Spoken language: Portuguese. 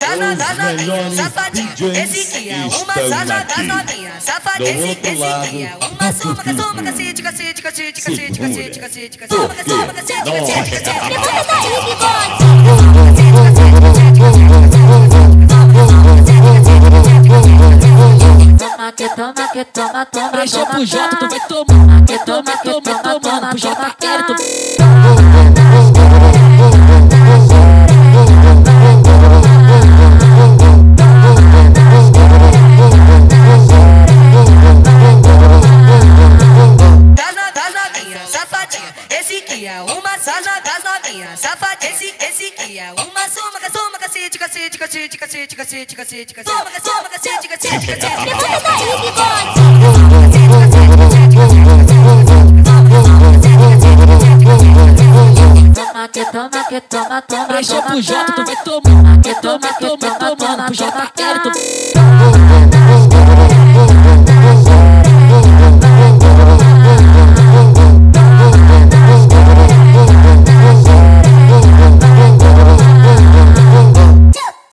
das novinhas, safadinha. Esse que é uma sala das novinhas, safadinha. Esse que é uma soma, cacete, cacete, cacete, cacete, cacete, cacete, cacete, soma, cacete, cacete, cacete. Levanta daí, bigode. Toma que toma, toma. Deixa pro Jota, tu vai tomar. Que toma, tomando. Pro Jota quer, tu. Das novinhas, safadinha. Esse que é uma sala das novinhas, safadinha. Esse que é uma soma, cacete, cacete, cacete, cacete, cacete, cacete, cacete. Soma, cacete, cacete, cacete. Levanta daí, bigode. Toma que toma, toma. Deixa pro Jota, tu vai tomar. Que toma, tomando. Pro Jota quer, tu.